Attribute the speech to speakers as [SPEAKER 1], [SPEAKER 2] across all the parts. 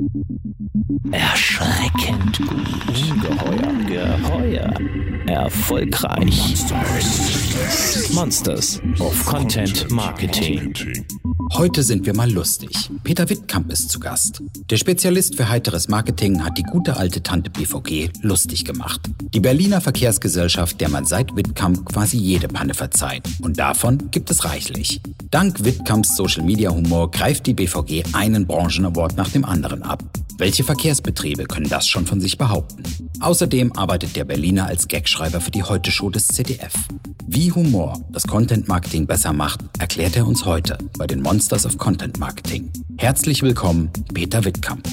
[SPEAKER 1] Erschreckend gut. Geheuer. Erfolgreich. Monsters of Content Marketing.
[SPEAKER 2] Heute sind wir mal lustig. Peter Wittkamp ist zu Gast. Der Spezialist für heiteres Marketing hat die gute alte Tante BVG lustig gemacht. Die Berliner Verkehrsgesellschaft, der man seit Wittkamp quasi jede Panne verzeiht. Und davon gibt es reichlich. Dank Wittkamps Social-Media-Humor greift die BVG einen Branchen-Award nach dem anderen ab. Welche Verkehrsbetriebe können das schon von sich behaupten? Außerdem arbeitet der Berliner als Gagschreiber für die Heute-Show des ZDF. Wie Humor das Content-Marketing besser macht, erklärt er uns heute bei den Monsters of Content Marketing. Herzlich willkommen, Peter Wittkamp.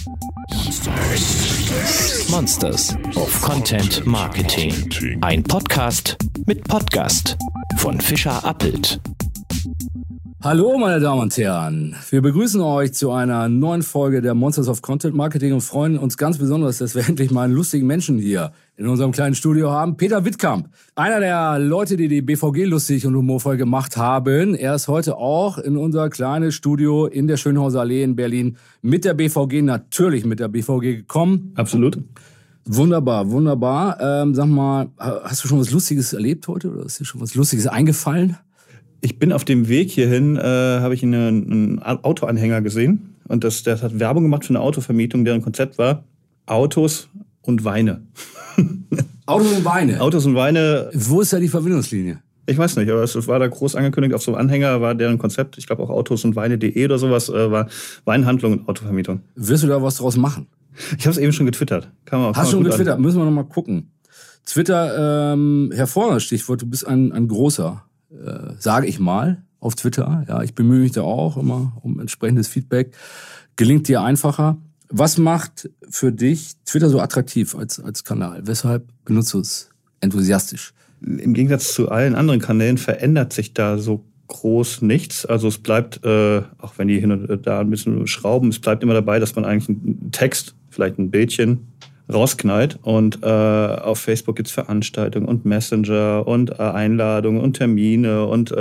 [SPEAKER 1] Monsters of Content Marketing. Ein Podcast mit Podcast von Fischer Appelt.
[SPEAKER 3] Hallo meine Damen und Herren, wir begrüßen euch zu einer neuen Folge der Monsters of Content Marketing und freuen uns ganz besonders, dass wir endlich mal einen lustigen Menschen hier in unserem kleinen Studio haben. Peter Wittkamp, einer der Leute, die die BVG lustig und humorvoll gemacht haben. Er ist heute auch in unser kleines Studio in der Schönhauser Allee in Berlin mit der BVG, natürlich mit der BVG gekommen.
[SPEAKER 4] Absolut.
[SPEAKER 3] Wunderbar. Sag mal, hast du schon was Lustiges erlebt heute oder ist dir schon was Lustiges eingefallen?
[SPEAKER 4] Ich bin auf dem Weg hierhin, habe ich einen Autoanhänger gesehen und der hat Werbung gemacht für eine Autovermietung, deren Konzept war Autos und Weine.
[SPEAKER 3] Autos und Weine?
[SPEAKER 4] Autos und Weine.
[SPEAKER 3] Wo ist da die Verbindungslinie?
[SPEAKER 4] Ich weiß nicht, aber es war da groß angekündigt, auf so einem Anhänger war deren Konzept, ich glaube auch Autos und Weine.de oder sowas, war Weinhandlung und Autovermietung.
[SPEAKER 3] Wirst du da was draus machen?
[SPEAKER 4] Ich habe es eben schon getwittert.
[SPEAKER 3] Hast du schon getwittert? Müssen wir noch mal gucken. Twitter, hervorragendes Stichwort, du bist ein großer. Sage ich mal, auf Twitter. Ja, ich bemühe mich da auch immer um entsprechendes Feedback. Gelingt dir einfacher. Was macht für dich Twitter so attraktiv als Kanal? Weshalb benutzt du es enthusiastisch?
[SPEAKER 4] Im Gegensatz zu allen anderen Kanälen verändert sich da so groß nichts. Also es bleibt, auch wenn die hin und da ein bisschen schrauben, es bleibt immer dabei, dass man eigentlich einen Text, vielleicht ein Bildchen, rausknallt und auf Facebook gibt's Veranstaltungen und Messenger und Einladungen und Termine und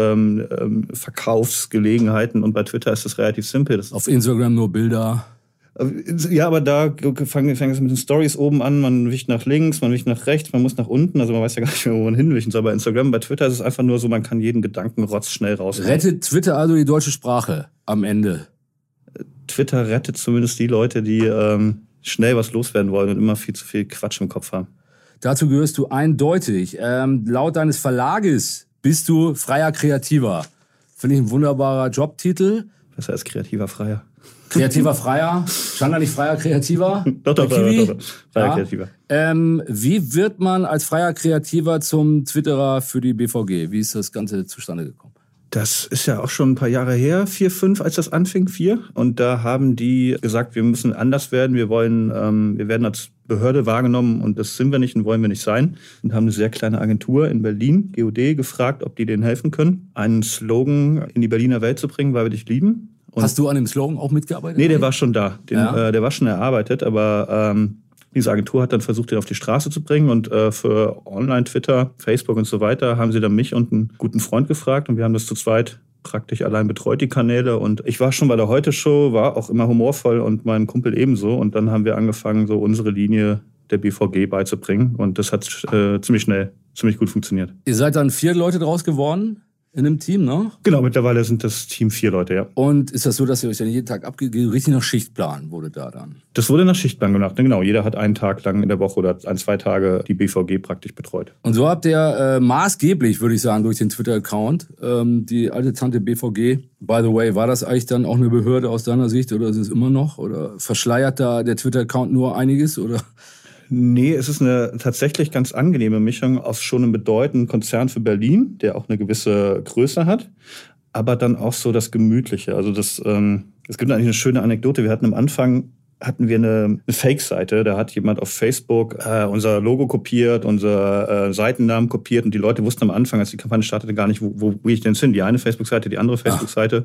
[SPEAKER 4] Verkaufsgelegenheiten und bei Twitter ist das relativ simpel.
[SPEAKER 3] Auf Instagram nur Bilder.
[SPEAKER 4] Ja, aber da fangen es mit den Stories oben an, man wicht nach links, man wicht nach rechts, man muss nach unten, also man weiß ja gar nicht mehr, wo man hinwichen soll. Bei Instagram, bei Twitter ist es einfach nur so, man kann jeden Gedankenrotz schnell raushauen.
[SPEAKER 3] Rettet Twitter also die deutsche Sprache am Ende?
[SPEAKER 4] Twitter rettet zumindest die Leute, die schnell was loswerden wollen und immer viel zu viel Quatsch im Kopf haben.
[SPEAKER 3] Dazu gehörst du eindeutig. Laut deines Verlages bist du freier Kreativer. Finde ich ein wunderbarer Jobtitel.
[SPEAKER 4] Besser als kreativer Freier.
[SPEAKER 3] Kreativer Freier? Stand da nicht freier Kreativer?
[SPEAKER 4] Doch. Freier Kreativer.
[SPEAKER 3] Wie wird man als freier Kreativer zum Twitterer für die BVG? Wie ist das Ganze zustande gekommen?
[SPEAKER 4] Das ist ja auch schon ein paar Jahre her, 4, 5, als das anfing, 4. Und da haben die gesagt, wir müssen anders werden. Wir werden als Behörde wahrgenommen und das sind wir nicht und wollen wir nicht sein. Und haben eine sehr kleine Agentur in Berlin, GOD, gefragt, ob die denen helfen können, einen Slogan in die Berliner Welt zu bringen, weil wir dich lieben. Und
[SPEAKER 3] hast du an dem Slogan auch mitgearbeitet?
[SPEAKER 4] Nee, der war schon da. Der war schon erarbeitet, aber diese Agentur hat dann versucht, den auf die Straße zu bringen und für Online, Twitter, Facebook und so weiter haben sie dann mich und einen guten Freund gefragt und wir haben das zu zweit praktisch allein betreut, die Kanäle. Und ich war schon bei der Heute-Show, war auch immer humorvoll und mein Kumpel ebenso. Und dann haben wir angefangen, so unsere Linie der BVG beizubringen und das hat ziemlich schnell, ziemlich gut funktioniert.
[SPEAKER 3] Ihr seid dann 4 Leute draus geworden? In einem Team, ne?
[SPEAKER 4] Genau, mittlerweile sind das Team 4 Leute, ja.
[SPEAKER 3] Und ist das so, dass ihr euch dann jeden Tag richtig nach Schichtplan wurde da dann?
[SPEAKER 4] Das wurde nach Schichtplan gemacht, genau. Jeder hat einen Tag lang in der Woche oder 1, 2 Tage die BVG praktisch betreut.
[SPEAKER 3] Und so habt ihr maßgeblich, würde ich sagen, durch den Twitter-Account, die alte Tante BVG. By the way, war das eigentlich dann auch eine Behörde aus deiner Sicht oder ist es immer noch? Oder verschleiert da der Twitter-Account nur einiges, oder?
[SPEAKER 4] Nee, es ist eine tatsächlich ganz angenehme Mischung aus schon einem bedeutenden Konzern für Berlin, der auch eine gewisse Größe hat, aber dann auch so das Gemütliche. Also es gibt eigentlich eine schöne Anekdote. Wir hatten am Anfang hatten wir eine Fake-Seite. Da hat jemand auf Facebook unser Logo kopiert, unser Seitennamen kopiert und die Leute wussten am Anfang, als die Kampagne startete, gar nicht, wo ich denn hin. Die eine Facebook-Seite, die andere Facebook-Seite.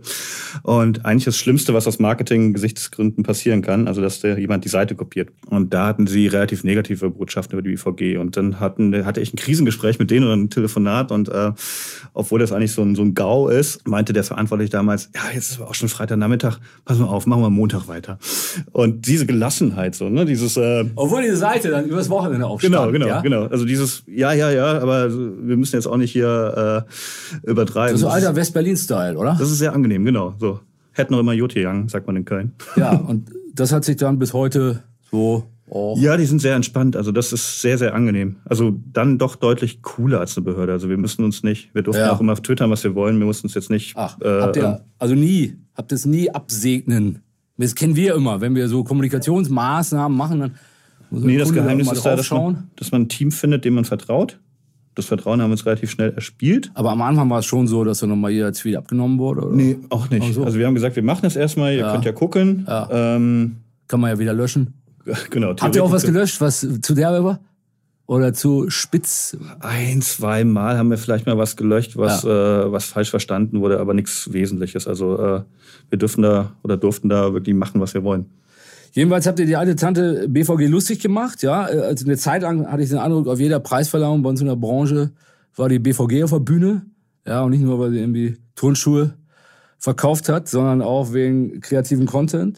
[SPEAKER 4] Und eigentlich das Schlimmste, was aus Marketing-Gesichtsgründen passieren kann, also dass jemand die Seite kopiert. Und da hatten sie relativ negative Botschaften über die BVG. Und dann hatte ich ein Krisengespräch mit denen oder ein Telefonat und obwohl das eigentlich so ein GAU ist, meinte der Verantwortliche damals, ja, jetzt ist aber auch schon Freitagnachmittag, pass mal auf, machen wir Montag weiter. Und diese Gelassenheit, so, ne? Dieses,
[SPEAKER 3] obwohl die Seite dann übers Wochenende aufstand.
[SPEAKER 4] Genau. Also dieses, ja, aber wir müssen jetzt auch nicht hier übertreiben.
[SPEAKER 3] Das ist so alter West-Berlin-Style, oder?
[SPEAKER 4] Das ist sehr angenehm, genau. So. Hätten noch immer Jote gegangen, sagt man in Köln.
[SPEAKER 3] Ja, und das hat sich dann bis heute so... Oh.
[SPEAKER 4] Ja, die sind sehr entspannt. Also das ist sehr, sehr angenehm. Also dann doch deutlich cooler als eine Behörde. Also wir müssen uns nicht, wir durften auch immer twittern, was wir wollen. Wir mussten uns jetzt nicht...
[SPEAKER 3] habt ihr es nie absegnen? Das kennen wir immer. Wenn wir so Kommunikationsmaßnahmen machen, dann muss
[SPEAKER 4] das Geheimnis ist da, dass man ein Team findet, dem man vertraut. Das Vertrauen haben wir uns relativ schnell erspielt.
[SPEAKER 3] Aber am Anfang war es schon so, dass dann nochmal jeder Tweet abgenommen wurde? Oder?
[SPEAKER 4] Nee, auch nicht. Also wir haben gesagt, wir machen das erstmal, ihr könnt ja gucken.
[SPEAKER 3] Ja. Kann man ja wieder löschen.
[SPEAKER 4] Genau.
[SPEAKER 3] Habt ihr auch was gelöscht, was zu der war? Oder zu spitz?
[SPEAKER 4] 1-2 Mal haben wir vielleicht mal was gelöscht, was falsch verstanden wurde, aber nichts Wesentliches. Also wir durften da wirklich machen, was wir wollen.
[SPEAKER 3] Jedenfalls habt ihr die alte Tante BVG lustig gemacht, ja. Also eine Zeit lang hatte ich den Eindruck, auf jeder Preisverleihung bei uns in der Branche war die BVG auf der Bühne. Ja, und nicht nur, weil sie irgendwie Turnschuhe verkauft hat, sondern auch wegen kreativen Content.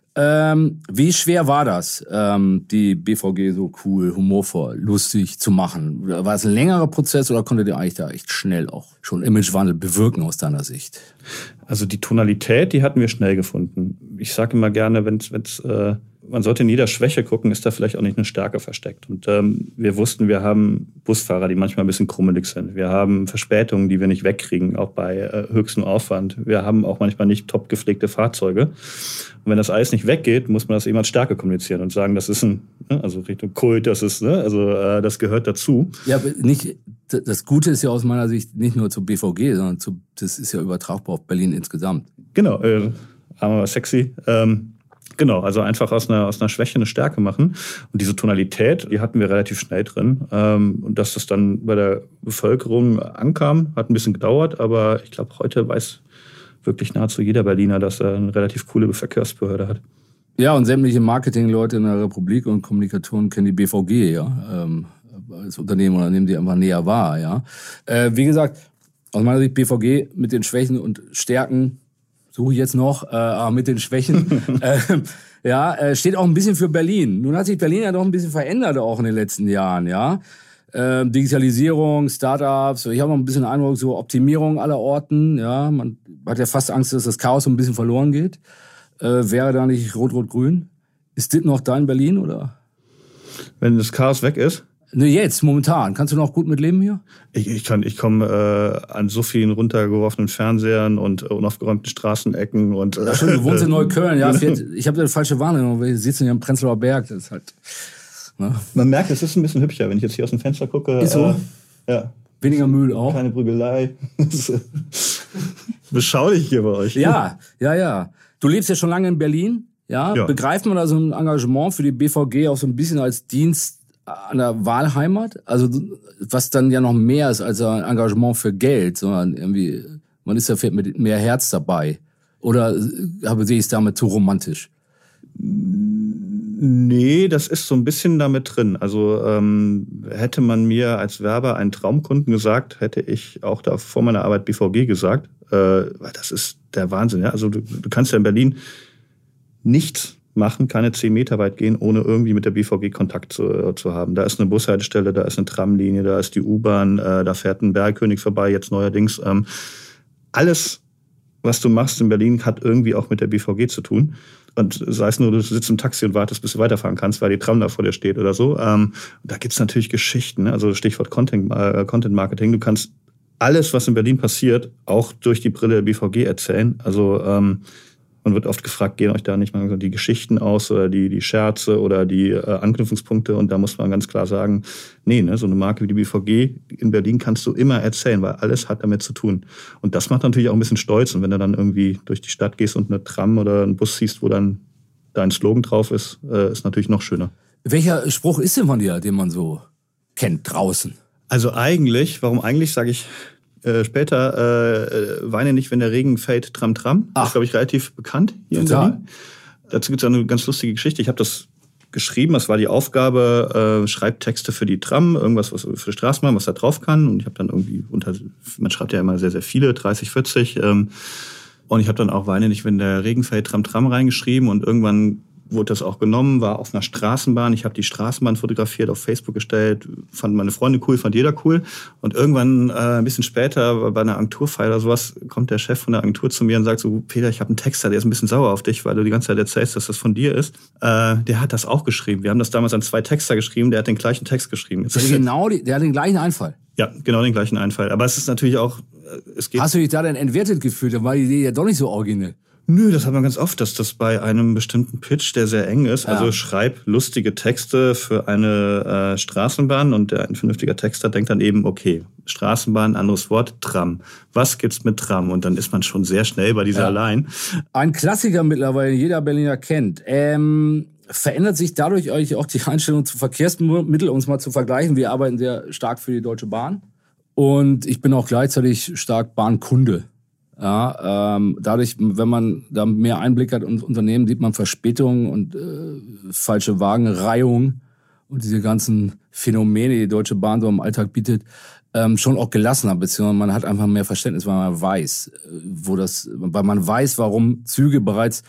[SPEAKER 3] Wie schwer war das, die BVG so cool, humorvoll, lustig zu machen? War es ein längerer Prozess oder konntet ihr eigentlich da echt schnell auch schon Imagewandel bewirken aus deiner Sicht?
[SPEAKER 4] Also die Tonalität, die hatten wir schnell gefunden. Ich sage immer gerne, man sollte in jeder Schwäche gucken, ist da vielleicht auch nicht eine Stärke versteckt. Und wir wussten, wir haben Busfahrer, die manchmal ein bisschen krummelig sind. Wir haben Verspätungen, die wir nicht wegkriegen, auch bei höchstem Aufwand. Wir haben auch manchmal nicht top gepflegte Fahrzeuge. Und wenn das alles nicht weggeht, muss man das eben als Stärke kommunizieren und sagen, das ist also Richtung Kult, das ist, das gehört dazu.
[SPEAKER 3] Ja, aber das Gute ist ja aus meiner Sicht nicht nur zur BVG, sondern das ist ja übertragbar auf Berlin insgesamt.
[SPEAKER 4] Genau, aber sexy. Genau, also einfach aus einer Schwäche eine Stärke machen. Und diese Tonalität, die hatten wir relativ schnell drin. Und dass das dann bei der Bevölkerung ankam, hat ein bisschen gedauert. Aber ich glaube, heute weiß wirklich nahezu jeder Berliner, dass er eine relativ coole Verkehrsbehörde hat.
[SPEAKER 3] Ja, und sämtliche Marketingleute in der Republik und Kommunikatoren kennen die BVG, ja. Als Unternehmen oder nehmen die einfach näher wahr, ja. Wie gesagt, aus meiner Sicht BVG mit den Schwächen und Stärken suche ich jetzt noch, mit den Schwächen. Steht auch ein bisschen für Berlin. Nun hat sich Berlin ja doch ein bisschen verändert auch in den letzten Jahren, ja. Digitalisierung, Startups, ich habe noch ein bisschen den Eindruck, so Optimierung aller Orten, ja. Man hat ja fast Angst, dass das Chaos so ein bisschen verloren geht. Wäre da nicht Rot-Rot-Grün? Ist das noch dein Berlin, oder?
[SPEAKER 4] Wenn das Chaos weg ist?
[SPEAKER 3] Ne, jetzt, momentan. Kannst du noch gut mitleben hier? Ich
[SPEAKER 4] komme an so vielen runtergeworfenen Fernsehern und unaufgeräumten Straßenecken und.
[SPEAKER 3] Ach schon, du wohnst in Neukölln, ja. Ich habe da eine falsche Wahrnehmung, wir sitzen hier am Prenzlauer Berg, das ist halt. Ne?
[SPEAKER 4] Man merkt, es ist ein bisschen hübscher, wenn ich jetzt hier aus dem Fenster gucke.
[SPEAKER 3] Ist so?
[SPEAKER 4] Ja.
[SPEAKER 3] Weniger Müll auch.
[SPEAKER 4] Keine Prügelei. Beschaulich hier bei euch.
[SPEAKER 3] Ja. Du lebst ja schon lange in Berlin, ja. Begreift man da so ein Engagement für die BVG auch so ein bisschen als Dienst an der Wahlheimat? Also was dann ja noch mehr ist als ein Engagement für Geld, sondern irgendwie, man ist ja mit mehr Herz dabei. Oder sehe ich es damit zu romantisch?
[SPEAKER 4] Nee, das ist so ein bisschen damit drin. Also hätte man mir als Werber einen Traumkunden gesagt, hätte ich auch da vor meiner Arbeit BVG gesagt. Weil das ist der Wahnsinn. Ja? Also du kannst ja in Berlin nichts machen, keine 10 Meter weit gehen, ohne irgendwie mit der BVG Kontakt zu haben. Da ist eine Bushaltestelle, da ist eine Tramlinie, da ist die U-Bahn, da fährt ein Bergkönig vorbei, jetzt neuerdings. Alles, was du machst in Berlin, hat irgendwie auch mit der BVG zu tun. Und sei es nur, du sitzt im Taxi und wartest, bis du weiterfahren kannst, weil die Tram da vor dir steht oder so. Da gibt's natürlich Geschichten, ne? Also Stichwort Content Marketing. Du kannst alles, was in Berlin passiert, auch durch die Brille der BVG erzählen. Also man wird oft gefragt, gehen euch da nicht mal so die Geschichten aus oder die Scherze oder die Anknüpfungspunkte? Und da muss man ganz klar sagen, nee, ne, so eine Marke wie die BVG in Berlin kannst du immer erzählen, weil alles hat damit zu tun. Und das macht natürlich auch ein bisschen stolz. Und wenn du dann irgendwie durch die Stadt gehst und eine Tram oder einen Bus siehst, wo dann dein Slogan drauf ist, ist natürlich noch schöner.
[SPEAKER 3] Welcher Spruch ist denn von dir, den man so kennt draußen?
[SPEAKER 4] Also warum eigentlich, sage ich später, weine nicht, wenn der Regen fällt, Tram, Tram. Das ist, glaube ich, relativ bekannt hier in Berlin. Dazu gibt es eine ganz lustige Geschichte. Ich habe das geschrieben, das war die Aufgabe, schreibt Texte für die Tram, irgendwas was für die Straßenbahn, was da drauf kann. Und ich habe dann irgendwie man schreibt ja immer sehr, sehr viele, 30, 40. Und ich habe dann auch weine nicht, wenn der Regen fällt, Tram, Tram reingeschrieben. Und irgendwann wurde das auch genommen, war auf einer Straßenbahn. Ich habe die Straßenbahn fotografiert, auf Facebook gestellt, fand meine Freunde cool, fand jeder cool. Und irgendwann, ein bisschen später, bei einer Agenturfeier oder sowas, kommt der Chef von der Agentur zu mir und sagt so, Peter, ich habe einen Texter, der ist ein bisschen sauer auf dich, weil du die ganze Zeit erzählst, dass das von dir ist. Der hat das auch geschrieben. Wir haben das damals an 2 Texter geschrieben, der hat den gleichen Text geschrieben.
[SPEAKER 3] Der hat den gleichen Einfall.
[SPEAKER 4] Ja, genau den gleichen Einfall. Aber es ist natürlich auch,
[SPEAKER 3] Hast du dich da denn entwertet gefühlt? Da war die Idee ja doch nicht so originell.
[SPEAKER 4] Nö, das hat man ganz oft, dass das bei einem bestimmten Pitch, der sehr eng ist, also schreib lustige Texte für eine Straßenbahn und ein vernünftiger Texter denkt dann eben, okay, Straßenbahn, anderes Wort, Tram. Was gibt's mit Tram? Und dann ist man schon sehr schnell bei dieser Line.
[SPEAKER 3] Ein Klassiker mittlerweile, jeder Berliner kennt. Verändert sich dadurch eigentlich auch die Einstellung zu Verkehrsmitteln, um es mal zu vergleichen? Wir arbeiten sehr stark für die Deutsche Bahn und ich bin auch gleichzeitig stark Bahnkunde. Ja, dadurch, wenn man da mehr Einblick hat ins Unternehmen, sieht man Verspätungen und falsche Wagenreihung und diese ganzen Phänomene, die Deutsche Bahn so im Alltag bietet, schon auch gelassener, beziehungsweise man hat einfach mehr Verständnis, weil man weiß, weil man weiß, warum Züge bereits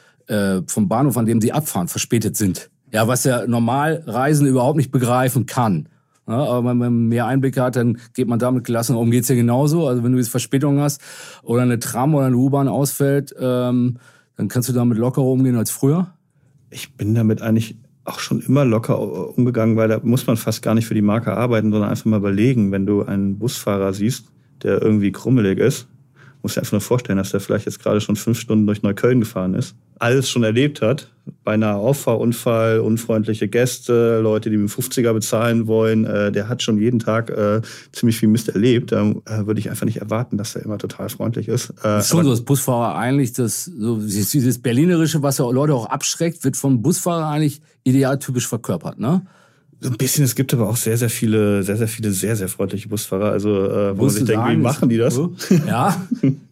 [SPEAKER 3] vom Bahnhof, an dem sie abfahren, verspätet sind. Ja, was der Normalreisende überhaupt nicht begreifen kann. Ja, aber wenn man mehr Einblick hat, dann geht man damit gelassen um. Geht's dir genauso? Also wenn du jetzt Verspätung hast oder eine Tram oder eine U-Bahn ausfällt, dann kannst du damit lockerer umgehen als früher?
[SPEAKER 4] Ich bin damit eigentlich auch schon immer locker umgegangen, weil da muss man fast gar nicht für die Marke arbeiten, sondern einfach mal überlegen, wenn du einen Busfahrer siehst, der irgendwie krummelig ist, musst dir einfach nur vorstellen, dass der vielleicht jetzt gerade schon 5 Stunden durch Neukölln gefahren ist, alles schon erlebt hat, beinahe Auffahrunfall, unfreundliche Gäste, Leute, die mit 50er bezahlen wollen, der hat schon jeden Tag ziemlich viel Mist erlebt. Da würde ich einfach nicht erwarten, dass er immer total freundlich ist.
[SPEAKER 3] Das ist schon so, dass Busfahrer eigentlich dieses Berlinerische, was ja Leute auch abschreckt, wird vom Busfahrer eigentlich idealtypisch verkörpert, ne?
[SPEAKER 4] So ein bisschen, es gibt aber auch sehr, sehr viele, sehr freundliche Busfahrer. Also, wo man sich denkt, wie machen die das?
[SPEAKER 3] Ja.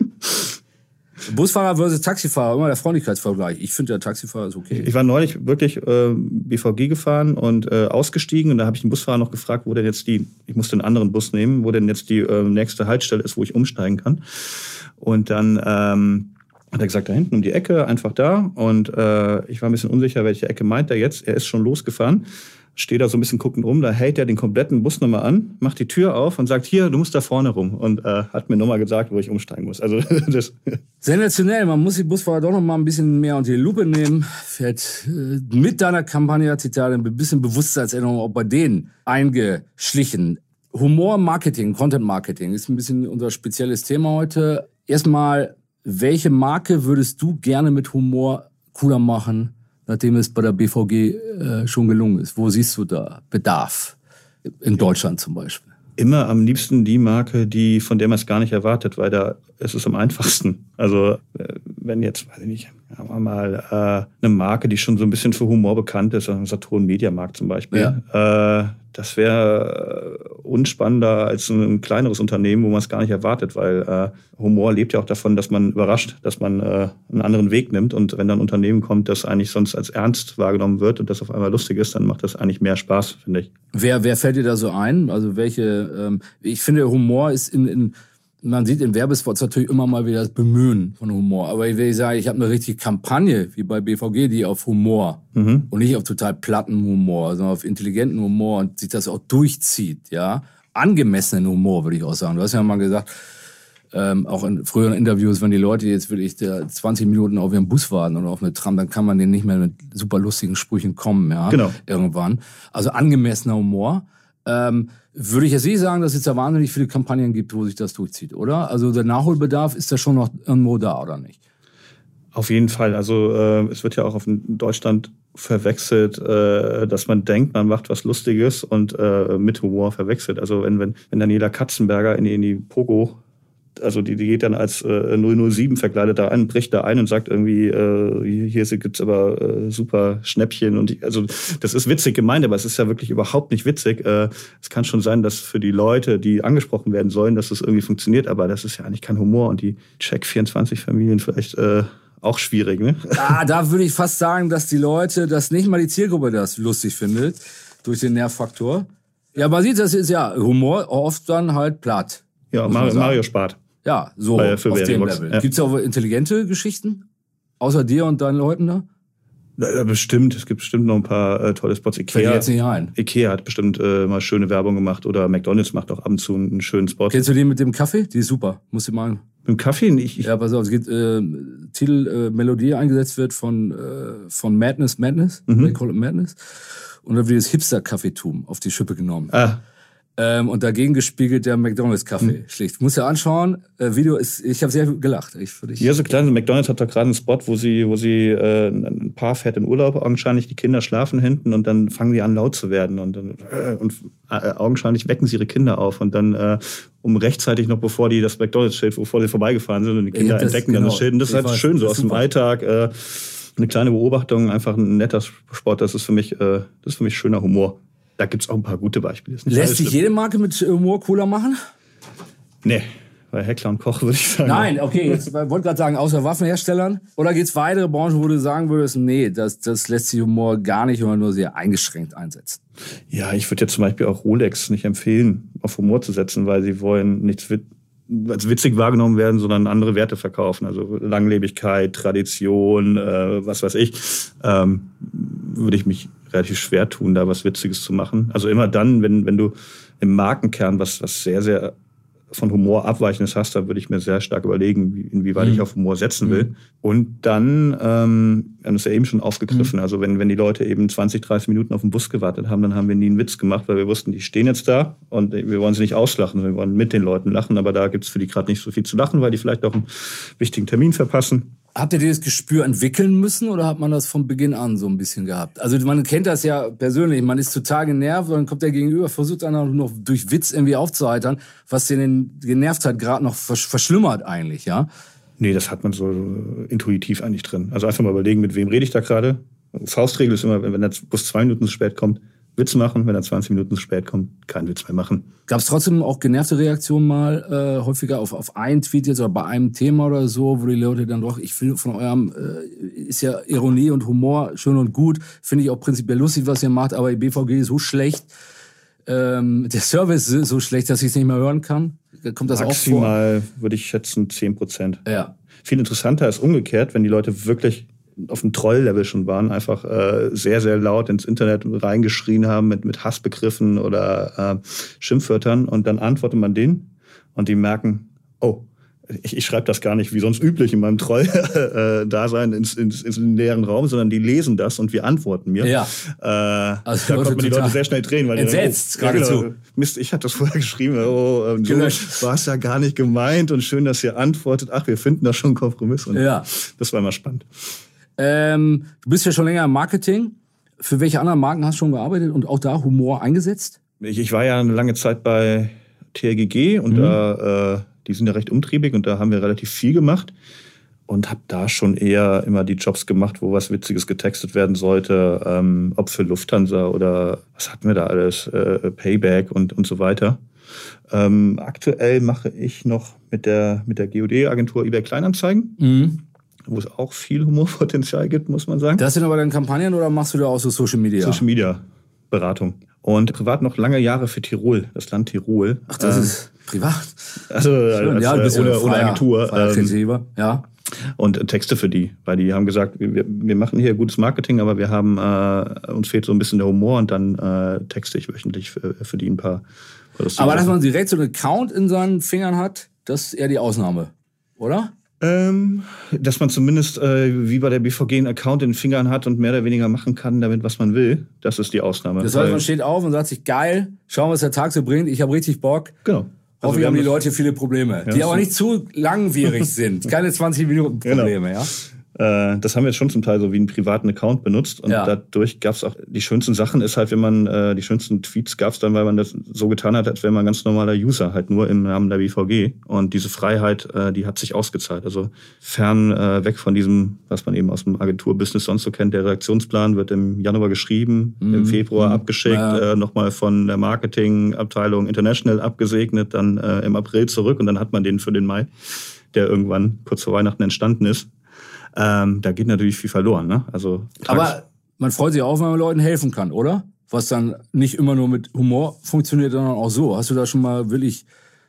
[SPEAKER 3] Busfahrer versus Taxifahrer, immer der Freundlichkeitsvergleich. Ich finde, der Taxifahrer ist okay.
[SPEAKER 4] Ich war neulich wirklich BVG gefahren und ausgestiegen. Und da habe ich den Busfahrer noch gefragt, wo denn jetzt ich musste einen anderen Bus nehmen, wo denn jetzt die nächste Haltestelle ist, wo ich umsteigen kann. Und dann hat er gesagt, da hinten um die Ecke, einfach da. Und ich war ein bisschen unsicher, welche Ecke meint er jetzt. Er ist schon losgefahren. Steht da so ein bisschen guckend rum, da hält er den kompletten Bus nochmal an, macht die Tür auf und sagt, hier, du musst da vorne rum. Und hat mir nochmal gesagt, wo ich umsteigen muss. Also das
[SPEAKER 3] sensationell, man muss die Busfahrer doch noch mal ein bisschen mehr unter die Lupe nehmen. Fährt mit deiner Kampagne hat sich da ein bisschen Bewusstseinsänderung auch bei denen eingeschlichen. Humor, Marketing, Content Marketing ist ein bisschen unser spezielles Thema heute. Erstmal, welche Marke würdest du gerne mit Humor cooler machen, nachdem es bei der BVG schon gelungen ist? Wo siehst du da Bedarf? In Deutschland zum Beispiel.
[SPEAKER 4] Immer am liebsten die Marke, von der man es gar nicht erwartet, weil da ist es am einfachsten. Also wenn jetzt, weiß ich nicht, haben wir mal eine Marke, die schon so ein bisschen für Humor bekannt ist, Saturn Mediamarkt zum Beispiel. Ja. Das wäre unspannender als ein kleineres Unternehmen, wo man es gar nicht erwartet, weil Humor lebt ja auch davon, dass man überrascht, dass man einen anderen Weg nimmt. Und wenn dann ein Unternehmen kommt, das eigentlich sonst als ernst wahrgenommen wird und das auf einmal lustig ist, dann macht das eigentlich mehr Spaß, finde ich.
[SPEAKER 3] Wer fällt dir da so ein? Also ich finde, Humor ist man sieht in Werbespots natürlich immer mal wieder das Bemühen von Humor. Aber wenn ich sage, ich habe eine richtige Kampagne, wie bei BVG, die auf Humor und nicht auf total platten Humor, sondern auf intelligenten Humor und sich das auch durchzieht, ja. Angemessenen Humor, würde ich auch sagen. Du hast ja mal gesagt, auch in früheren Interviews, wenn die Leute jetzt wirklich 20 Minuten auf ihren Bus warten oder auf eine Tram, dann kann man denen nicht mehr mit super lustigen Sprüchen kommen, ja.
[SPEAKER 4] Genau.
[SPEAKER 3] Irgendwann. Also angemessener Humor. Würde ich jetzt nicht sagen, dass es da wahnsinnig viele Kampagnen gibt, wo sich das durchzieht, oder? Also der Nachholbedarf ist da schon noch irgendwo da, oder nicht?
[SPEAKER 4] Auf jeden Fall. Also es wird ja auch in Deutschland verwechselt, dass man denkt, man macht was Lustiges und mit Humor verwechselt. Also wenn Daniela Katzenberger in die Pogo, also die geht dann als 007 verkleidet da an, bricht da ein und sagt irgendwie, hier gibt's aber super Schnäppchen. Also das ist witzig gemeint, aber es ist ja wirklich überhaupt nicht witzig. Es kann schon sein, dass für die Leute, die angesprochen werden sollen, dass das irgendwie funktioniert, aber das ist ja eigentlich kein Humor. Und die Check-24-Familien vielleicht auch schwierig, ne?
[SPEAKER 3] Ja, da würde ich fast sagen, dass die Leute, dass nicht mal die Zielgruppe das lustig findet, durch den Nervfaktor. Ja, man sieht, das ist ja Humor oft dann halt platt.
[SPEAKER 4] Ja, Mario spart.
[SPEAKER 3] Ja, so auf dem Level. Ja. Gibt's auch intelligente Geschichten? Außer dir und deinen Leuten da?
[SPEAKER 4] Bestimmt, es gibt bestimmt noch ein paar tolle Spots.
[SPEAKER 3] Fällt jetzt nicht ein.
[SPEAKER 4] Ikea hat bestimmt mal schöne Werbung gemacht oder McDonald's macht auch ab und zu einen schönen Spot.
[SPEAKER 3] Kennst du den mit dem Kaffee? Die ist super, musst du mal.
[SPEAKER 4] Mit dem Kaffee?
[SPEAKER 3] Ja, pass auf, es geht Melodie eingesetzt wird von Madness. They call it Madness. Und dann wird das Hipster-Kaffeetum auf die Schippe genommen. Und dagegen gespiegelt der McDonald's-Kaffee. Schlicht. Muss ja anschauen. Video ist, ich habe sehr gelacht.
[SPEAKER 4] Ja, so klein. McDonald's hat da gerade einen Spot, wo sie ein Paar fährt in Urlaub, augenscheinlich die Kinder schlafen hinten und dann fangen die an laut zu werden und augenscheinlich wecken sie ihre Kinder auf und dann um rechtzeitig noch, bevor die das McDonald's-Schild, bevor sie vorbeigefahren sind und die Kinder entdecken dann das Schild. Und das ist halt schön so aus dem Alltag. Eine kleine Beobachtung, einfach ein netter Spot. Das ist für mich schöner Humor. Da gibt es auch ein paar gute Beispiele.
[SPEAKER 3] Lässt sich jede Marke mit Humor cooler machen?
[SPEAKER 4] Nee, bei Heckler und Koch würde ich sagen.
[SPEAKER 3] Nein, okay, jetzt wollte gerade sagen, außer Waffenherstellern. Oder gibt es weitere Branchen, wo du sagen würdest, nee, das lässt sich Humor gar nicht oder nur sehr eingeschränkt einsetzen?
[SPEAKER 4] Ja, ich würde jetzt zum Beispiel auch Rolex nicht empfehlen, auf Humor zu setzen, weil sie wollen nichts als witzig wahrgenommen werden, sondern andere Werte verkaufen. Also Langlebigkeit, Tradition, was weiß ich. Würde ich mich relativ schwer tun, da was Witziges zu machen. Also immer dann, wenn du im Markenkern was sehr, sehr von Humor Abweichendes hast, da würde ich mir sehr stark überlegen, inwieweit ich auf Humor setzen will. Und dann, wir haben es ja eben schon aufgegriffen, also wenn die Leute eben 20, 30 Minuten auf den Bus gewartet haben, dann haben wir nie einen Witz gemacht, weil wir wussten, die stehen jetzt da und wir wollen sie nicht auslachen, wir wollen mit den Leuten lachen, aber da gibt es für die gerade nicht so viel zu lachen, weil die vielleicht auch einen wichtigen Termin verpassen.
[SPEAKER 3] Habt ihr dieses Gespür entwickeln müssen oder hat man das von Beginn an so ein bisschen gehabt? Also man kennt das ja persönlich, man ist total genervt und dann kommt der Gegenüber, versucht einen noch durch Witz irgendwie aufzuheitern, was den genervt hat, gerade noch verschlimmert eigentlich, ja?
[SPEAKER 4] Nee, das hat man so intuitiv eigentlich drin. Also einfach mal überlegen, mit wem rede ich da gerade. Faustregel ist immer, wenn der Bus 2 Minuten zu spät kommt, Witz machen, wenn er 20 Minuten zu spät kommt, keinen Witz mehr machen.
[SPEAKER 3] Gab es trotzdem auch genervte Reaktionen mal häufiger auf einen Tweet jetzt oder bei einem Thema oder so, wo die Leute dann doch, ich finde von eurem, ist ja Ironie und Humor schön und gut, finde ich auch prinzipiell lustig, was ihr macht, aber die BVG ist so schlecht, der Service ist so schlecht, dass ich es nicht mehr hören kann. Kommt das
[SPEAKER 4] Maximal,
[SPEAKER 3] auch vor?
[SPEAKER 4] würde ich schätzen, 10%.
[SPEAKER 3] Ja.
[SPEAKER 4] Viel interessanter ist umgekehrt, wenn die Leute wirklich auf dem Troll-Level schon waren, einfach sehr, sehr laut ins Internet reingeschrien haben mit Hassbegriffen oder Schimpfwörtern und dann antwortet man denen und die merken, oh, ich schreibe das gar nicht wie sonst üblich in meinem Troll-Dasein ins leeren Raum, sondern die lesen das und wir antworten mir.
[SPEAKER 3] Ja.
[SPEAKER 4] Also da konnten die Leute sehr schnell drehen. Weil
[SPEAKER 3] entsetzt,
[SPEAKER 4] dann,
[SPEAKER 3] geradezu.
[SPEAKER 4] Genau, Mist, ich hatte das vorher geschrieben, so war es ja gar nicht gemeint und schön, dass ihr antwortet. Ach, wir finden da schon einen Kompromiss. Und das war immer spannend.
[SPEAKER 3] Du bist ja schon länger im Marketing. Für welche anderen Marken hast du schon gearbeitet und auch da Humor eingesetzt?
[SPEAKER 4] Ich war ja eine lange Zeit bei TRGG und die sind ja recht umtriebig und da haben wir relativ viel gemacht und habe da schon eher immer die Jobs gemacht, wo was Witziges getextet werden sollte, ob für Lufthansa oder was hatten wir da alles, Payback und so weiter. Aktuell mache ich noch mit der GOD-Agentur eBay Kleinanzeigen. Wo es auch viel Humorpotenzial gibt, muss man sagen.
[SPEAKER 3] Das sind aber dann Kampagnen oder machst du da auch so Social Media?
[SPEAKER 4] Social Media Beratung. Und privat noch lange Jahre für Tirol, das Land Tirol.
[SPEAKER 3] Ach, das ist privat?
[SPEAKER 4] Also ohne Agentur.
[SPEAKER 3] Ja.
[SPEAKER 4] Und Texte für die, weil die haben gesagt, wir machen hier gutes Marketing, aber wir haben uns fehlt so ein bisschen der Humor und dann texte ich wöchentlich für die ein paar.
[SPEAKER 3] Aber dass man direkt so einen Account in seinen Fingern hat, das ist eher die Ausnahme, oder?
[SPEAKER 4] Dass man zumindest wie bei der BVG einen Account in den Fingern hat und mehr oder weniger machen kann damit, was man will, das ist die Ausnahme.
[SPEAKER 3] Das heißt, man steht auf und sagt sich, geil, schauen, was der Tag so bringt, ich habe richtig Bock.
[SPEAKER 4] Genau.
[SPEAKER 3] Hoffentlich haben die Leute viele Probleme, die aber nicht zu langwierig sind. Keine 20 Minuten Probleme, ja.
[SPEAKER 4] Das haben wir jetzt schon zum Teil so wie einen privaten Account benutzt und dadurch gab es auch die schönsten Sachen ist halt, wenn man die schönsten Tweets gab es dann, weil man das so getan hat, als wäre man ein ganz normaler User, halt nur im Namen der BVG und diese Freiheit, die hat sich ausgezahlt. Also fern weg von diesem, was man eben aus dem Agenturbusiness sonst so kennt, der Redaktionsplan wird im Januar geschrieben, im Februar abgeschickt, nochmal von der Marketingabteilung International abgesegnet, dann im April zurück und dann hat man den für den Mai, der irgendwann kurz vor Weihnachten entstanden ist. Da geht natürlich viel verloren, ne? Also
[SPEAKER 3] aber man freut sich auch, wenn man Leuten helfen kann, oder? Was dann nicht immer nur mit Humor funktioniert, sondern auch so. Hast du da schon mal wirklich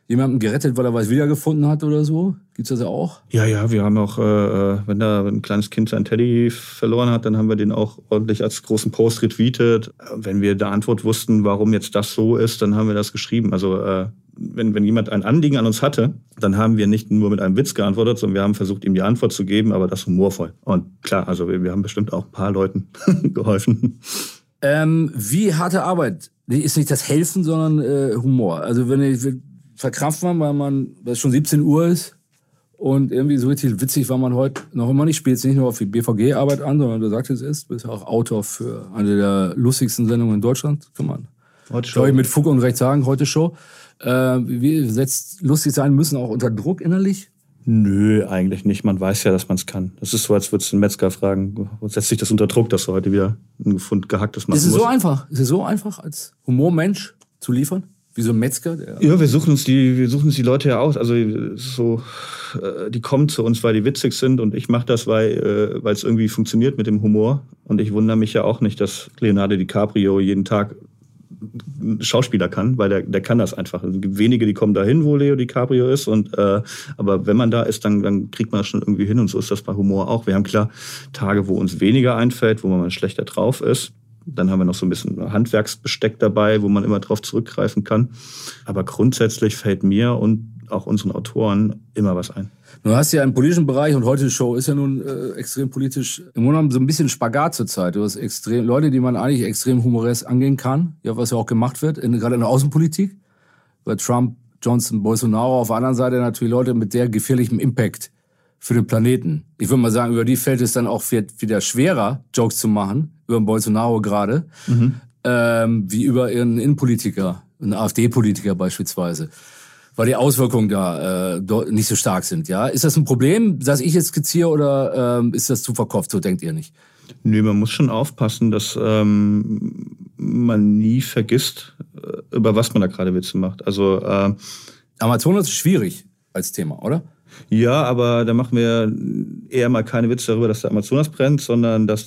[SPEAKER 3] jemanden gerettet, weil er was wiedergefunden hat oder so? Gibt's das auch?
[SPEAKER 4] Ja, wir haben auch, wenn da ein kleines Kind sein Teddy verloren hat, dann haben wir den auch ordentlich als großen Post retweetet. Wenn wir da Antwort wussten, warum jetzt das so ist, dann haben wir das geschrieben. Also wenn jemand ein Anliegen an uns hatte, dann haben wir nicht nur mit einem Witz geantwortet, sondern wir haben versucht, ihm die Antwort zu geben, aber das humorvoll. Und klar, also wir haben bestimmt auch ein paar Leuten geholfen.
[SPEAKER 3] Wie harte Arbeit? Ist nicht das Helfen, sondern Humor. Also verkraft man, weil es schon 17 Uhr ist und irgendwie so richtig witzig war man heute noch immer nicht. Spielt es nicht nur auf die BVG-Arbeit an, sondern du sagtest es, bist auch Autor für eine der lustigsten Sendungen in Deutschland. Kann man, glaube ich, mit Fug und Recht sagen, heute Show. Wie lustig sein müssen auch unter Druck innerlich?
[SPEAKER 4] Nö, eigentlich nicht. Man weiß ja, dass man es kann. Das ist so, als würdest du einen Metzger fragen, setzt sich das unter Druck, dass du heute wieder einen Pfund Gehacktes machen musst?
[SPEAKER 3] Ist es so einfach, als Humormensch zu liefern? Wie so ein Metzger?
[SPEAKER 4] Ja, wir suchen uns die Leute ja aus. Also so, die kommen zu uns, weil die witzig sind und ich mache das, weil es irgendwie funktioniert mit dem Humor. Und ich wundere mich ja auch nicht, dass Leonardo DiCaprio jeden Tag Schauspieler kann, weil der kann das einfach. Es gibt wenige, die kommen dahin, wo Leo DiCaprio ist. Aber wenn man da ist, dann kriegt man das schon irgendwie hin. Und so ist das bei Humor auch. Wir haben klar Tage, wo uns weniger einfällt, wo man mal schlechter drauf ist. Dann haben wir noch so ein bisschen Handwerksbesteck dabei, wo man immer drauf zurückgreifen kann. Aber grundsätzlich fällt mir und auch unseren Autoren immer was ein.
[SPEAKER 3] Du hast ja im politischen Bereich und heute die Show ist ja nun extrem politisch. Im Grunde genommen so ein bisschen Spagat zur Zeit. Du hast extrem Leute, die man eigentlich extrem humoresk angehen kann, ja, was ja auch gemacht wird, gerade in der Außenpolitik. Bei Trump, Johnson, Bolsonaro, auf der anderen Seite natürlich Leute mit sehr gefährlichem Impact für den Planeten. Ich würde mal sagen, über die fällt es dann auch wieder schwerer, Jokes zu machen, über Bolsonaro gerade, wie über ihren Innenpolitiker, einen AfD-Politiker beispielsweise. Weil die Auswirkungen da nicht so stark sind, ja? Ist das ein Problem, das ich jetzt skizziere, oder ist das zu verkopft, so denkt ihr nicht?
[SPEAKER 4] Nee, man muss schon aufpassen, dass man nie vergisst, über was man da gerade Witze macht. Also
[SPEAKER 3] Amazonas ist schwierig als Thema, oder?
[SPEAKER 4] Ja, aber da machen wir eher mal keine Witze darüber, dass der Amazonas brennt, sondern dass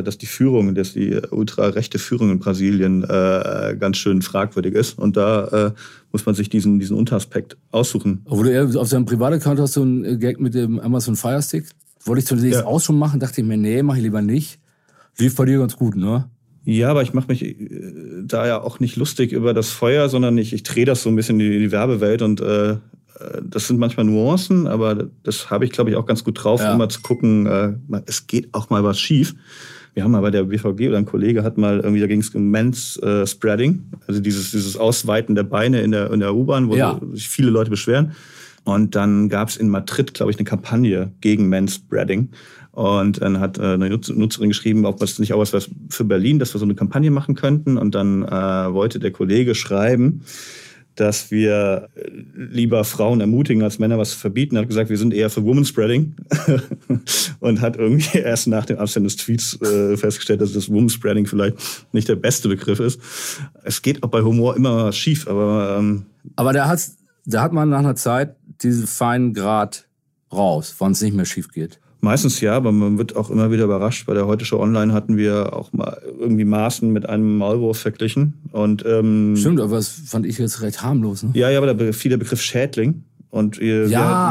[SPEAKER 4] die ultrarechte Führung in Brasilien ganz schön fragwürdig ist. Und da muss man sich diesen Unteraspekt aussuchen.
[SPEAKER 3] Obwohl du auf seinem Privataccount hast, so einen Gag mit dem Amazon Fire Stick. Wollte ich zunächst auch schon machen, dachte ich mir, nee, mach ich lieber nicht. Lief bei dir ganz gut, ne?
[SPEAKER 4] Ja, aber ich mache mich da ja auch nicht lustig über das Feuer, sondern ich drehe das so ein bisschen in die Werbewelt und das sind manchmal Nuancen, aber das habe ich, glaube ich, auch ganz gut drauf, immer zu gucken, es geht auch mal was schief. Wir haben mal bei der BVG, oder ein Kollege hat mal irgendwie, da ging es um Manspreading, also dieses Ausweiten der Beine in der U-Bahn, wo sich viele Leute beschweren. Und dann gab es in Madrid, glaube ich, eine Kampagne gegen Manspreading. Und dann hat eine Nutzerin geschrieben, ob das nicht auch was für Berlin, dass wir so eine Kampagne machen könnten. Und dann wollte der Kollege schreiben, dass wir lieber Frauen ermutigen, als Männer was zu verbieten. Er hat gesagt, wir sind eher für Womanspreading. Und hat irgendwie erst nach dem Absenden des Tweets festgestellt, dass das Womanspreading vielleicht nicht der beste Begriff ist. Es geht auch bei Humor immer was schief. Aber
[SPEAKER 3] da hat man nach einer Zeit diesen feinen Grad raus, wann es nicht mehr schief geht.
[SPEAKER 4] Meistens ja, aber man wird auch immer wieder überrascht. Bei der Heute Show Online hatten wir auch mal irgendwie Maßen mit einem Maulwurf verglichen. Und,
[SPEAKER 3] stimmt, aber das fand ich jetzt recht harmlos. Ne?
[SPEAKER 4] Ja, aber da fiel der Begriff Schädling. Und wir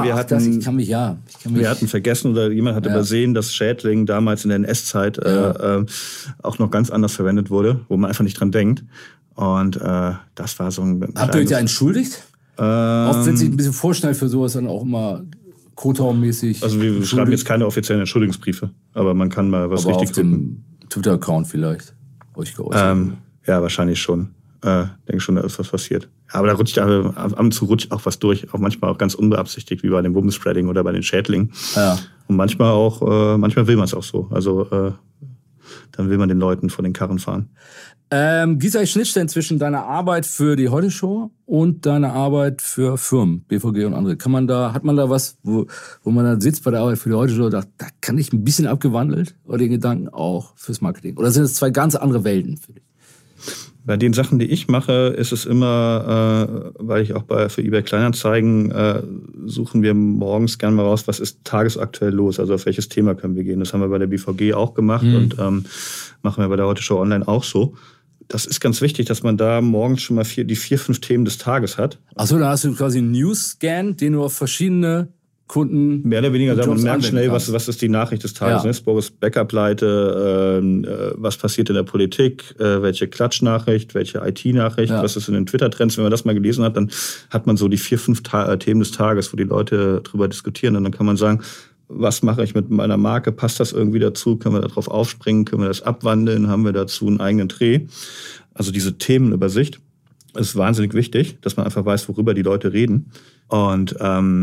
[SPEAKER 4] hatten vergessen oder jemand hat übersehen, dass Schädling damals in der NS-Zeit auch noch ganz anders verwendet wurde, wo man einfach nicht dran denkt. Und das war so ein...
[SPEAKER 3] Habt ihr euch da entschuldigt? Oft wird sich ein bisschen vorschnell für sowas dann auch immer... Kotau-mäßig.
[SPEAKER 4] Also wir schreiben jetzt keine offiziellen Entschuldigungsbriefe, aber man kann mal was richtig gucken.
[SPEAKER 3] Auf dem Twitter-Account vielleicht euch geäußert.
[SPEAKER 4] Ja, wahrscheinlich schon. Denke schon, da ist was passiert. Aber da rutscht ab und zu auch was durch, auch manchmal auch ganz unbeabsichtigt, wie bei dem Womanspreading oder bei den Schädlingen. Ja. Und manchmal will man es auch so. Also dann will man den Leuten vor den Karren fahren.
[SPEAKER 3] Gibt es eigentlich Schnittstellen zwischen deiner Arbeit für die Heute-Show und deiner Arbeit für Firmen, BVG und andere? Hat man da was, wo man dann sitzt bei der Arbeit für die Heute-Show und sagt, da kann ich ein bisschen abgewandelt, oder den Gedanken auch fürs Marketing? Oder sind es zwei ganz andere Welten für dich?
[SPEAKER 4] Bei den Sachen, die ich mache, ist es immer, weil ich auch für eBay Kleinanzeigen suchen wir morgens gerne mal raus, was ist tagesaktuell los, also auf welches Thema können wir gehen. Das haben wir bei der BVG auch gemacht und machen wir bei der Heute Show Online auch so. das ist ganz wichtig, dass man da morgens schon mal die 4, 5 Themen des Tages hat.
[SPEAKER 3] Achso, dann hast du quasi einen News-Scan, den du auf verschiedene Kunden...
[SPEAKER 4] Mehr oder weniger, man merkt schnell, was ist die Nachricht des Tages. Ja. Ist Boris Becker pleite, was passiert in der Politik, welche Klatschnachricht, welche IT-Nachricht, was ist in den Twitter-Trends. Wenn man das mal gelesen hat, dann hat man so die 4, 5 Themen des Tages, wo die Leute drüber diskutieren. Und dann kann man sagen, was mache ich mit meiner Marke? Passt das irgendwie dazu? Können wir darauf aufspringen? Können wir das abwandeln? Haben wir dazu einen eigenen Dreh? Also diese Themenübersicht ist wahnsinnig wichtig, dass man einfach weiß, worüber die Leute reden. Und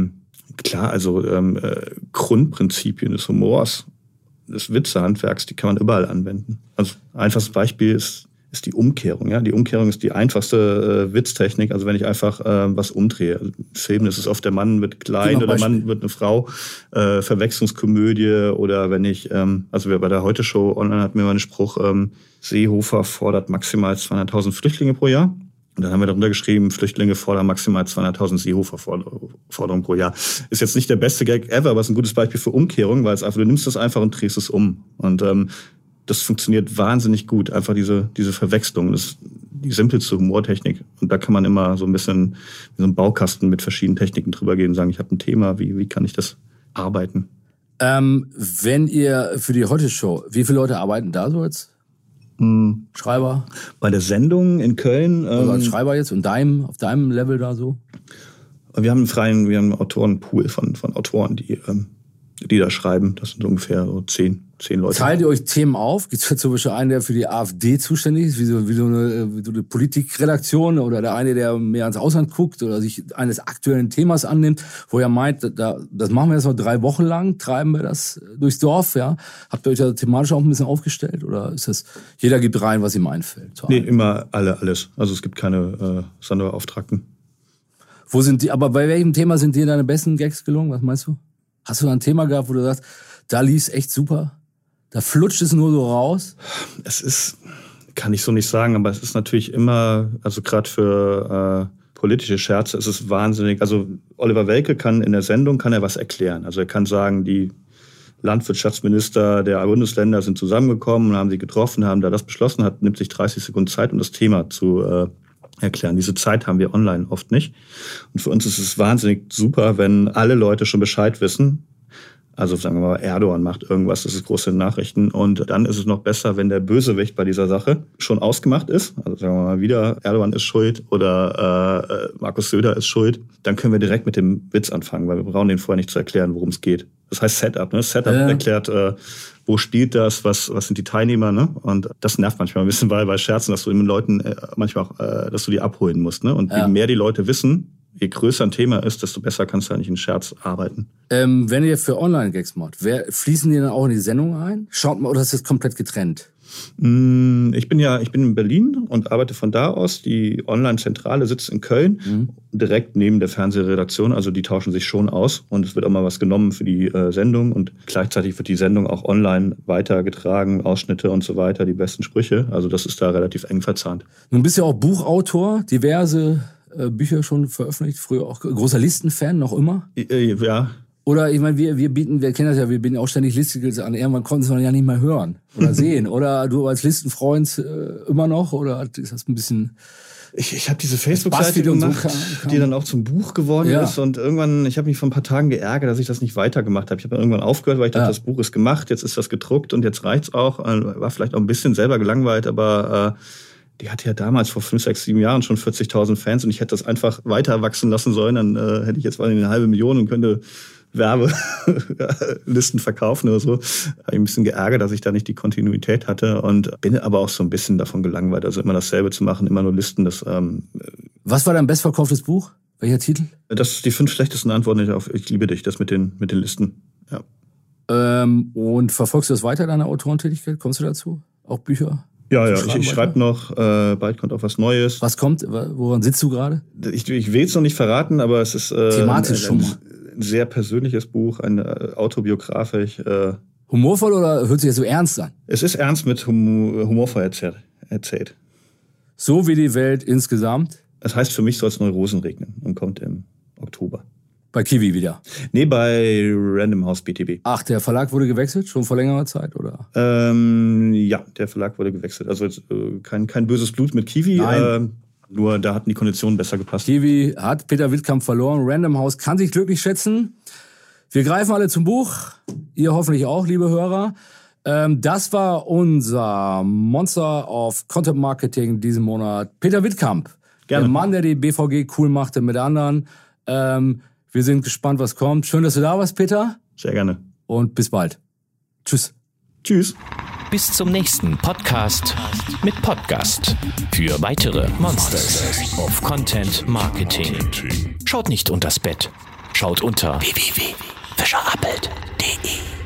[SPEAKER 4] klar, also Grundprinzipien des Humors, des Witzehandwerks, die kann man überall anwenden. Also einfaches Beispiel ist die Umkehrung. Ja? Die Umkehrung ist die einfachste Witztechnik. Also wenn ich einfach was umdrehe. Also im Film ist es oft, der Mann wird klein oder der Mann wird eine Frau. Verwechslungskomödie oder wenn ich, also wir bei der Heute-Show online hatten wir mal einen Spruch, Seehofer fordert maximal 200.000 Flüchtlinge pro Jahr. Und dann haben wir darunter geschrieben, Flüchtlinge fordern maximal 200.000 Seehofer-Forderungen pro Jahr. Ist jetzt nicht der beste Gag ever, aber ist ein gutes Beispiel für Umkehrung, weil es einfach, du nimmst das einfach und drehst es um. Und das funktioniert wahnsinnig gut. Einfach diese Verwechslung, das ist die simpelste Humortechnik. Und da kann man immer so ein bisschen wie so ein Baukasten mit verschiedenen Techniken drüber gehen und sagen, ich habe ein Thema, wie kann ich das arbeiten?
[SPEAKER 3] Wenn ihr für die Heute-Show, wie viele Leute arbeiten da so jetzt? Schreiber?
[SPEAKER 4] Bei der Sendung in Köln.
[SPEAKER 3] Also als Schreiber jetzt und auf deinem Level da so?
[SPEAKER 4] Wir haben einen Autorenpool von Autoren, die da schreiben. Das sind ungefähr so 10 Leute.
[SPEAKER 3] Teilt ihr euch Themen auf? Gibt es zum Beispiel einen, der für die AfD zuständig ist, wie so eine Politikredaktion, oder der eine, der mehr ans Ausland guckt oder sich eines aktuellen Themas annimmt, wo er meint, das machen wir jetzt noch 3 Wochen lang, treiben wir das durchs Dorf, ja? Habt ihr euch da thematisch auch ein bisschen aufgestellt, oder ist das, jeder gibt rein, was ihm einfällt?
[SPEAKER 4] Nee, immer alles. Also es gibt keine Sonderbeauftragten.
[SPEAKER 3] Aber bei welchem Thema sind dir deine besten Gags gelungen? Was meinst du? Hast du da ein Thema gehabt, wo du sagst, da lief's echt super? Da flutscht es nur so raus?
[SPEAKER 4] Kann ich so nicht sagen, aber es ist natürlich immer, also gerade für politische Scherze ist es wahnsinnig. Also Oliver Welke kann in der Sendung was erklären. Also er kann sagen, die Landwirtschaftsminister der Bundesländer sind zusammengekommen und haben sie getroffen, haben da das beschlossen, nimmt sich 30 Sekunden Zeit, um das Thema zu erklären. Diese Zeit haben wir online oft nicht. Und für uns ist es wahnsinnig super, wenn alle Leute schon Bescheid wissen. Also sagen wir mal, Erdogan macht irgendwas, das ist große Nachrichten. Und dann ist es noch besser, wenn der Bösewicht bei dieser Sache schon ausgemacht ist. Also sagen wir mal wieder, Erdogan ist schuld oder Markus Söder ist schuld. Dann können wir direkt mit dem Witz anfangen, weil wir brauchen denen vorher nicht zu erklären, worum es geht. Das heißt Setup. Ne? Setup erklärt, wo spielt das, was sind die Teilnehmer. Ne? Und das nervt manchmal ein bisschen bei Scherzen, dass du den Leuten manchmal auch, dass du die abholen musst. Ne? Und je mehr die Leute wissen, je größer ein Thema ist, desto besser kannst du eigentlich in Scherz arbeiten.
[SPEAKER 3] Wenn ihr für Online-Gags macht, fließen die dann auch in die Sendung ein? Schaut mal, oder ist das komplett getrennt?
[SPEAKER 4] Ich bin in Berlin und arbeite von da aus. Die Online-Zentrale sitzt in Köln, direkt neben der Fernsehredaktion. Also die tauschen sich schon aus und es wird auch mal was genommen für die Sendung. Und gleichzeitig wird die Sendung auch online weitergetragen, Ausschnitte und so weiter, die besten Sprüche. Also das ist da relativ eng verzahnt.
[SPEAKER 3] Nun bist du ja auch Buchautor, diverse Bücher schon veröffentlicht, früher auch großer Listenfan, noch immer?
[SPEAKER 4] Ja.
[SPEAKER 3] Oder ich meine, wir kennen das ja, wir bieten auch ständig Listicles an. Irgendwann konnten sie man ja nicht mehr hören oder sehen. Oder du als Listenfreund immer noch? Oder ist das ein bisschen...
[SPEAKER 4] Ich habe diese Facebook-Seite gemacht, die dann auch zum Buch geworden ist. Und irgendwann, ich habe mich vor ein paar Tagen geärgert, dass ich das nicht weitergemacht habe. Ich habe dann irgendwann aufgehört, weil ich dachte, das Buch ist gemacht, jetzt ist das gedruckt und jetzt reicht's auch. War vielleicht auch ein bisschen selber gelangweilt, aber... Die hatte ja damals vor 5, 6, 7 Jahren schon 40.000 Fans und ich hätte das einfach weiter wachsen lassen sollen. Dann hätte ich jetzt mal 500.000 und könnte Werbelisten verkaufen oder so. Habe ich ein bisschen geärgert, dass ich da nicht die Kontinuität hatte und bin aber auch so ein bisschen davon gelangweilt. Also immer dasselbe zu machen, immer nur Listen.
[SPEAKER 3] Was war dein bestverkauftes Buch? Welcher Titel?
[SPEAKER 4] Das ist die 5 schlechtesten Antworten auf Ich liebe dich, das mit den Listen. Ja.
[SPEAKER 3] Und verfolgst du das weiter, deine Autorentätigkeit? Kommst du dazu? Auch Bücher?
[SPEAKER 4] Ja, ich schreibe noch, bald kommt auch was Neues.
[SPEAKER 3] Was kommt? Woran sitzt du gerade?
[SPEAKER 4] Ich will es noch nicht verraten, aber es ist
[SPEAKER 3] thematisch ein
[SPEAKER 4] sehr persönliches Buch, autobiografisch.
[SPEAKER 3] Humorvoll oder hört sich das so ernst an?
[SPEAKER 4] Es ist ernst mit humorvoll erzählt.
[SPEAKER 3] So wie die Welt insgesamt?
[SPEAKER 4] Das heißt, für mich soll es Neurosen regnen und kommt im Oktober.
[SPEAKER 3] Bei Kiwi wieder?
[SPEAKER 4] Nee, bei Random House BTB.
[SPEAKER 3] Ach, der Verlag wurde gewechselt, schon vor längerer Zeit, oder?
[SPEAKER 4] Ja, der Verlag wurde gewechselt. Also jetzt, kein böses Blut mit Kiwi. Nur da hatten die Konditionen besser gepasst.
[SPEAKER 3] Kiwi hat Peter Wittkamp verloren. Random House kann sich glücklich schätzen. Wir greifen alle zum Buch. Ihr hoffentlich auch, liebe Hörer. Das war unser Monster of Content Marketing diesen Monat. Peter Wittkamp. Gerne. Der Mann, der die BVG cool machte mit anderen. Wir sind gespannt, was kommt. Schön, dass du da warst, Peter.
[SPEAKER 4] Sehr gerne.
[SPEAKER 3] Und bis bald. Tschüss.
[SPEAKER 4] Tschüss.
[SPEAKER 1] Bis zum nächsten Podcast mit Podcast. Für weitere Monsters of Content Marketing. Schaut nicht unters Bett. Schaut unter www.fischerappelt.de